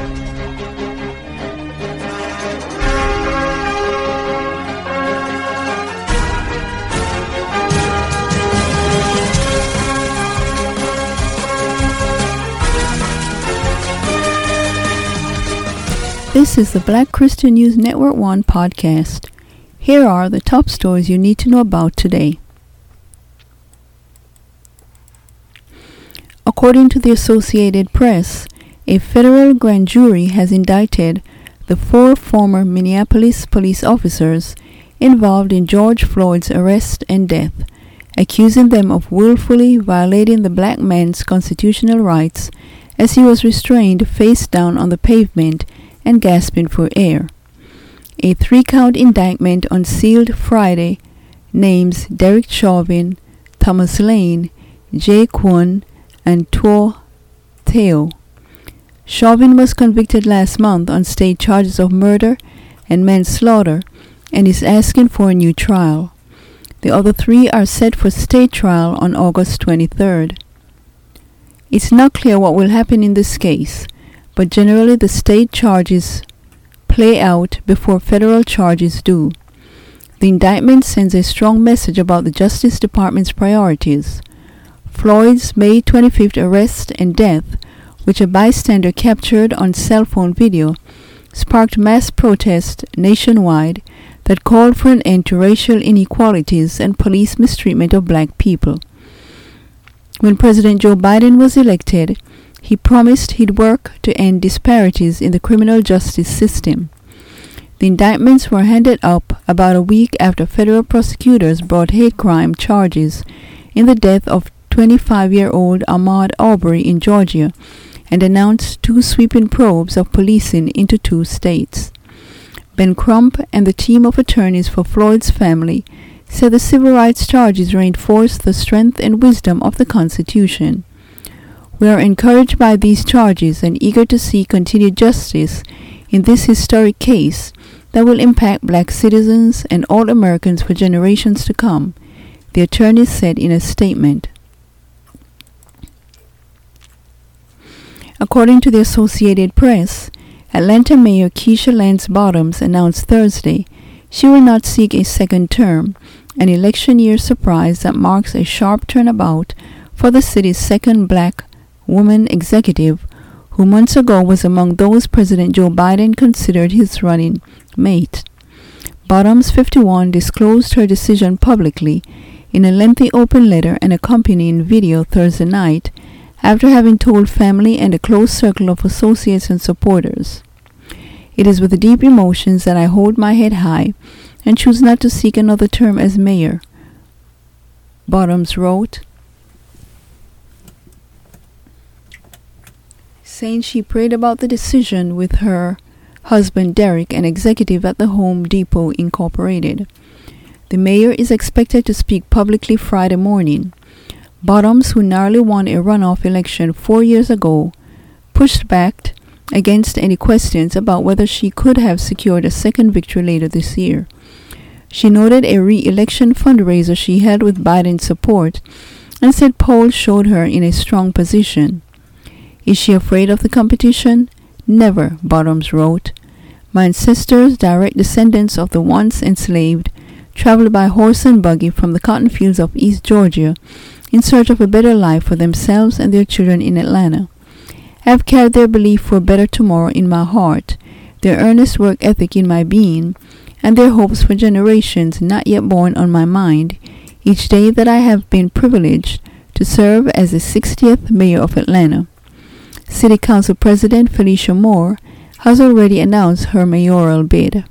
This is the Black Christian News Network 1 podcast. Here are the top stories you need to know about today. According to the Associated Press, a federal grand jury has indicted the 4 former Minneapolis police officers involved in George Floyd's arrest and death, accusing them of willfully violating the black man's constitutional rights as he was restrained face down on the pavement and gasping for air. A 3-count indictment unsealed Friday names Derek Chauvin, Thomas Lane, Jay Kwon, and Tuo Theo. Chauvin was convicted last month on state charges of murder and manslaughter and is asking for a new trial. The other 3 are set for state trial on August 23rd. It's not clear what will happen in this case, but generally the state charges play out before federal charges do. The indictment sends a strong message about the Justice Department's priorities. Floyd's May 25th arrest and death, which a bystander captured on cell phone video, sparked mass protests nationwide that called for an end to racial inequalities and police mistreatment of black people. When President Joe Biden was elected, he promised he'd work to end disparities in the criminal justice system. The indictments were handed up about a week after federal prosecutors brought hate crime charges in the death of 25-year-old Ahmaud Arbery in Georgia and announced 2 sweeping probes of policing into 2 states. Ben Crump and the team of attorneys for Floyd's family said the civil rights charges reinforce the strength and wisdom of the Constitution. We are encouraged by these charges and eager to see continued justice in this historic case that will impact black citizens and all Americans for generations to come, the attorneys said in a statement. According to the Associated Press, Atlanta Mayor Keisha Lance Bottoms announced Thursday she will not seek a second term, an election year surprise that marks a sharp turnabout for the city's second black woman executive, who months ago was among those President Joe Biden considered his running mate. Bottoms, 51, disclosed her decision publicly in a lengthy open letter and accompanying video Thursday night after having told family and a close circle of associates and supporters. It is with deep emotions that I hold my head high and choose not to seek another term as mayor, Bottoms wrote, saying she prayed about the decision with her husband Derek, an executive at the Home Depot Incorporated. The mayor is expected to speak publicly Friday morning. Bottoms, who narrowly won a runoff election 4 years ago, pushed back against any questions about whether she could have secured a second victory later this year. She noted a re-election fundraiser she held with Biden's support and said polls showed her in a strong position. Is she afraid of the competition? Never, Bottoms wrote. My ancestors, direct descendants of the once enslaved, traveled by horse and buggy from the cotton fields of East Georgia in search of a better life for themselves and their children in Atlanta. I have carried their belief for a better tomorrow in my heart, their earnest work ethic in my being, and their hopes for generations not yet born on my mind, each day that I have been privileged to serve as the 60th mayor of Atlanta. City Council President Felicia Moore has already announced her mayoral bid.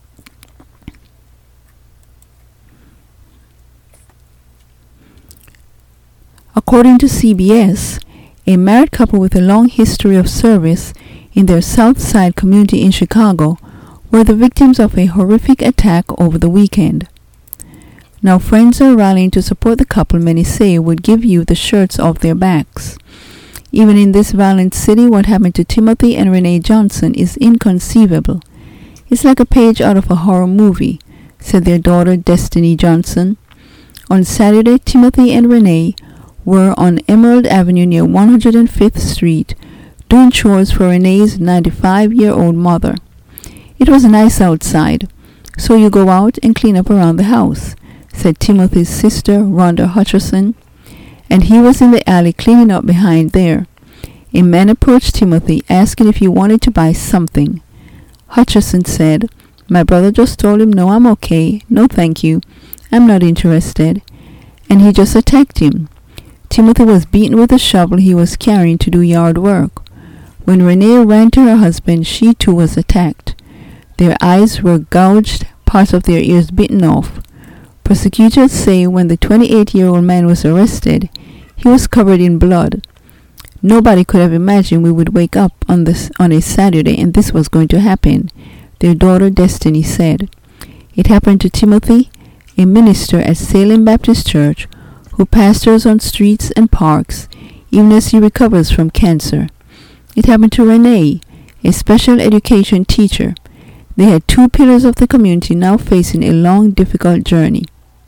According to CBS, a married couple with a long history of service in their South Side community in Chicago were the victims of a horrific attack over the weekend. Now friends are rallying to support the couple many say would give you the shirts off their backs. Even in this violent city, what happened to Timothy and Renee Johnson is inconceivable. It's like a page out of a horror movie, said their daughter Destiny Johnson. On Saturday, Timothy and Renee were on Emerald Avenue near 105th Street doing chores for Renee's 95-year-old mother. It was nice outside, so you go out and clean up around the house, said Timothy's sister, Rhonda Hutcherson, and he was in the alley cleaning up behind there. A man approached Timothy, asking if he wanted to buy something. Hutcherson said, "My brother just told him, no, I'm okay, no thank you, I'm not interested," and he just attacked him. Timothy was beaten with a shovel he was carrying to do yard work. When Renee ran to her husband, she too was attacked. Their eyes were gouged, parts of their ears bitten off. Prosecutors say when the 28-year-old man was arrested, he was covered in blood. Nobody could have imagined we would wake up on a Saturday and this was going to happen, their daughter Destiny said. It happened to Timothy, a minister at Salem Baptist Church, who pastors on streets and parks, even as he recovers from cancer. It happened to Renee, a special education teacher. They had two pillars of the community now facing a long, difficult journey.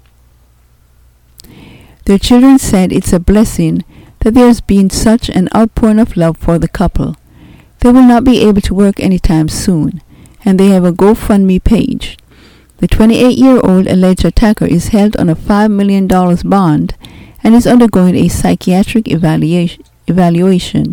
Their children said it's a blessing that there has been such an outpouring of love for the couple. They will not be able to work anytime soon, and they have a GoFundMe page. The 28-year-old alleged attacker is held on a $5 million bond and is undergoing a psychiatric evaluation.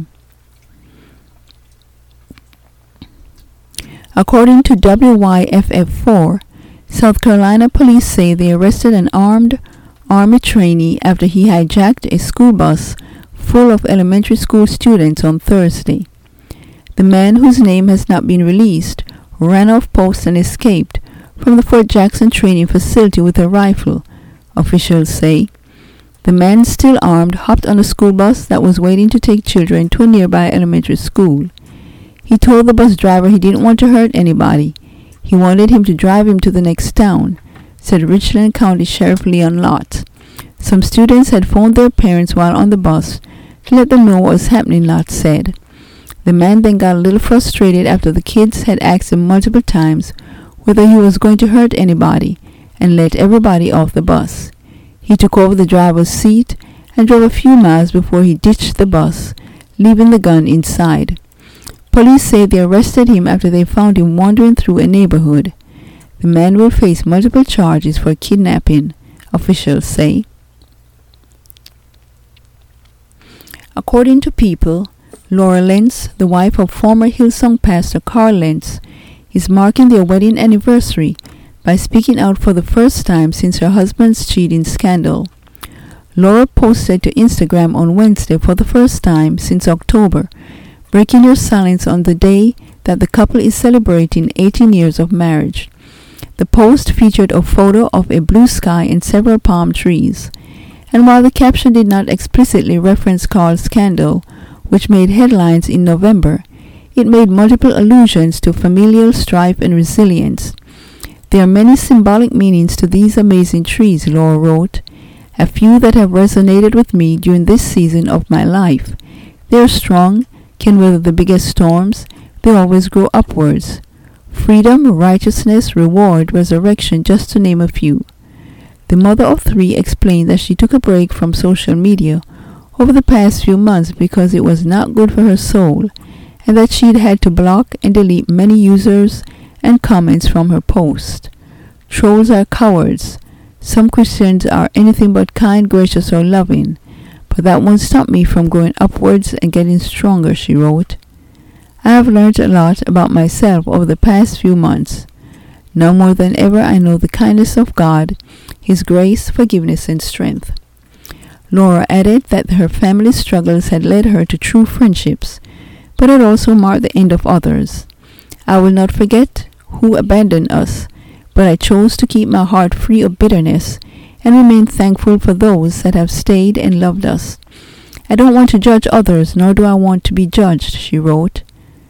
According to WYFF4, South Carolina police say they arrested an armed Army trainee after he hijacked a school bus full of elementary school students on Thursday. The man, whose name has not been released, ran off post and escaped from the Fort Jackson training facility with a rifle, officials say. The man, still armed, hopped on a school bus that was waiting to take children to a nearby elementary school. He told the bus driver he didn't want to hurt anybody. He wanted him to drive him to the next town, said Richland County Sheriff Leon Lott. Some students had phoned their parents while on the bus to let them know what was happening, Lott said. The man then got a little frustrated after the kids had asked him multiple times whether he was going to hurt anybody and let everybody off the bus. He took over the driver's seat and drove a few miles before he ditched the bus, leaving the gun inside. Police say they arrested him after they found him wandering through a neighborhood. The man will face multiple charges for kidnapping, officials say. According to People, Laura Lentz, the wife of former Hillsong pastor Carl Lentz, is marking their wedding anniversary by speaking out for the first time since her husband's cheating scandal. Laura posted to Instagram on Wednesday for the first time since October, breaking her silence on the day that the couple is celebrating 18 years of marriage. The post featured a photo of a blue sky and several palm trees, and while the caption did not explicitly reference Carl's scandal, which made headlines in November, it made multiple allusions to familial strife and resilience. There are many symbolic meanings to these amazing trees, Laura wrote, a few that have resonated with me during this season of my life. They are strong, can weather the biggest storms, they always grow upwards. Freedom, righteousness, reward, resurrection, just to name a few. The mother of three explained that she took a break from social media over the past few months because it was not good for her soul, and that she'd had to block and delete many users and comments from her post. Trolls are cowards. Some Christians are anything but kind, gracious, or loving, but that won't stop me from going upwards and getting stronger, she wrote. I have learned a lot about myself over the past few months. Now more than ever I know the kindness of God, His grace, forgiveness, and strength. Laura added that her family's struggles had led her to true friendships, but it also marked the end of others. I will not forget who abandoned us, but I chose to keep my heart free of bitterness and remain thankful for those that have stayed and loved us. I don't want to judge others, nor do I want to be judged, she wrote.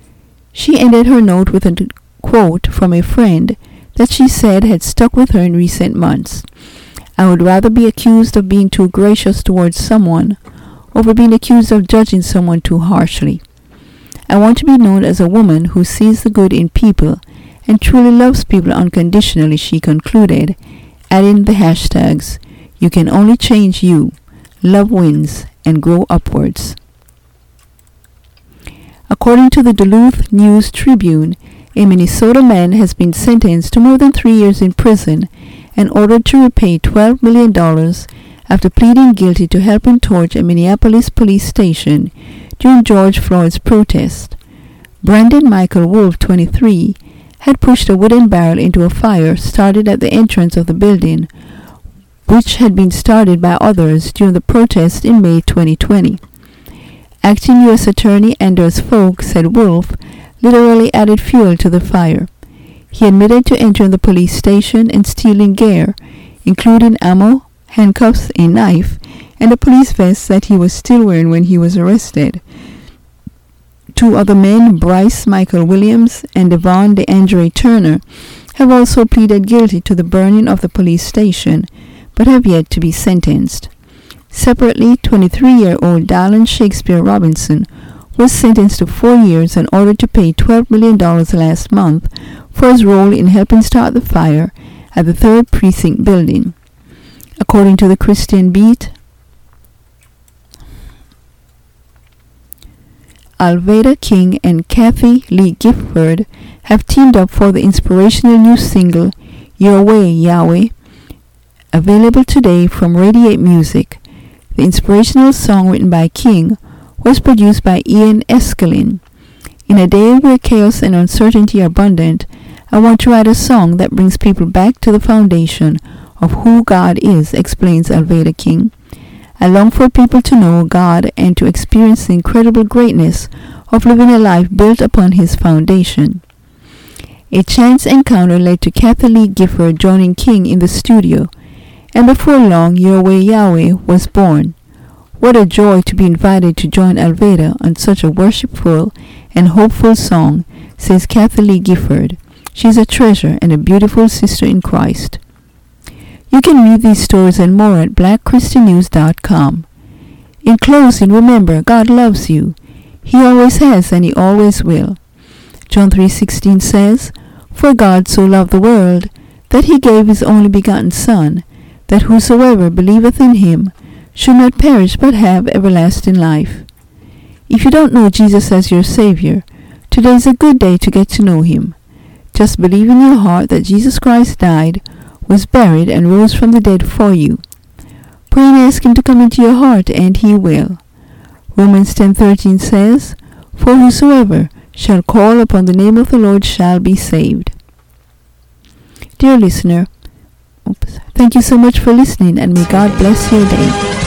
She ended her note with a quote from a friend that she said had stuck with her in recent months. I would rather be accused of being too gracious towards someone over being accused of judging someone too harshly. I want to be known as a woman who sees the good in people and truly loves people unconditionally, she concluded, adding the hashtags, "You can only change you," "Love wins," and "Grow upwards." According to the Duluth News Tribune, a Minnesota man has been sentenced to more than 3 years in prison and ordered to repay $12 million after pleading guilty to helping torch a Minneapolis police station during George Floyd's protest. Brandon Michael Wolf, 23, had pushed a wooden barrel into a fire started at the entrance of the building, which had been started by others during the protest in May 2020. Acting U.S. Attorney Anders Fogh said Wolf literally added fuel to the fire. He admitted to entering the police station and stealing gear, including ammo, handcuffs, a knife, and a police vest that he was still wearing when he was arrested. 2 other men, Bryce Michael Williams and Devon DeAndre Turner, have also pleaded guilty to the burning of the police station, but have yet to be sentenced. Separately, 23-year-old Dallin Shakespeare Robinson was sentenced to 4 years and ordered to pay $12 million last month for his role in helping start the fire at the 3rd Precinct building. According to the Christian Beat, Alveda King and Kathy Lee Gifford have teamed up for the inspirational new single Your Way, Yahweh, available today from Radiate Music. The inspirational song, written by King, was produced by Ian Eskelin. In a day where chaos and uncertainty are abundant, I want to write a song that brings people back to the foundation of who God is, explains Alveda King. I long for people to know God and to experience the incredible greatness of living a life built upon His foundation. A chance encounter led to Kathy Lee Gifford joining King in the studio, and before long, Your Way, Yahweh was born. What a joy to be invited to join Alveda on such a worshipful and hopeful song, says Kathy Lee Gifford. She's a treasure and a beautiful sister in Christ. You can read these stories and more at blackchristiannews.com. In closing, remember, God loves you. He always has and He always will. John 3:16 says, For God so loved the world, that He gave His only begotten Son, that whosoever believeth in Him should not perish but have everlasting life. If you don't know Jesus as your Savior, today is a good day to get to know Him. Just believe in your heart that Jesus Christ died, was buried, and rose from the dead for you. Pray and ask Him to come into your heart, and He will. Romans 10:13 says, For whosoever shall call upon the name of the Lord shall be saved. Dear listener, thank you so much for listening, and may God bless your day.